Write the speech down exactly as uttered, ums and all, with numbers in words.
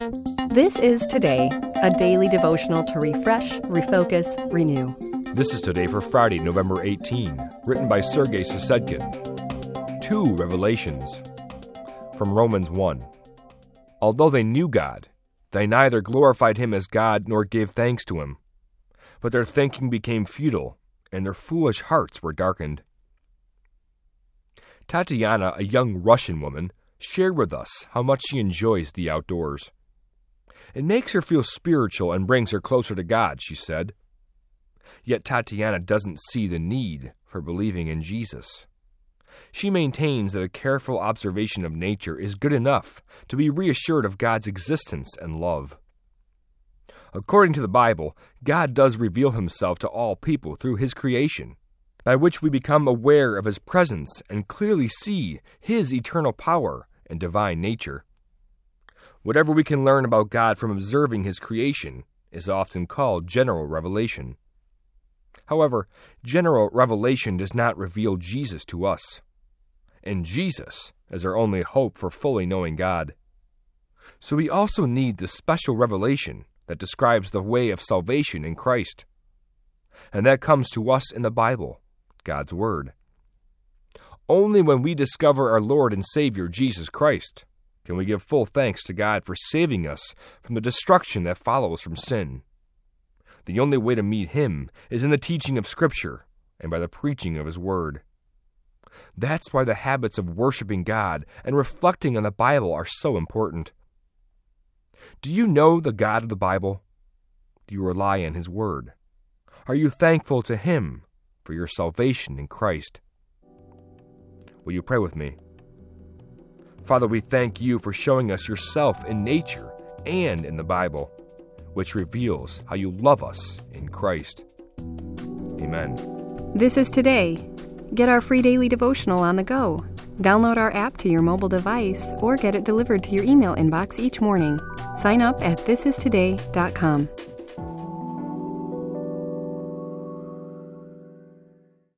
This is Today, a daily devotional to refresh, refocus, renew. This is Today for Friday, November eighteenth, written by Sergei Sasedkin. Two revelations. From Romans one. Although they knew God, they neither glorified him as God nor gave thanks to him. But their thinking became futile, and their foolish hearts were darkened. Tatiana, a young Russian woman, shared with us how much she enjoys the outdoors. It makes her feel spiritual and brings her closer to God, she said. Yet Tatiana doesn't see the need for believing in Jesus. She maintains that a careful observation of nature is good enough to be reassured of God's existence and love. According to the Bible, God does reveal himself to all people through his creation, by which we become aware of his presence and clearly see his eternal power and divine nature. Whatever we can learn about God from observing his creation is often called general revelation. However, general revelation does not reveal Jesus to us, and Jesus is our only hope for fully knowing God. So we also need the special revelation that describes the way of salvation in Christ, and that comes to us in the Bible, God's Word. Only when we discover our Lord and Savior Jesus Christ can we give full thanks to God for saving us from the destruction that follows from sin. The only way to meet him is in the teaching of Scripture and by the preaching of his Word. That's why the habits of worshiping God and reflecting on the Bible are so important. Do you know the God of the Bible? Do you rely on his Word? Are you thankful to him for your salvation in Christ? Will you pray with me? Father, we thank you for showing us yourself in nature and in the Bible, which reveals how you love us in Christ. Amen. This is Today. Get our free daily devotional on the go. Download our app to your mobile device or get it delivered to your email inbox each morning. Sign up at this is today dot com.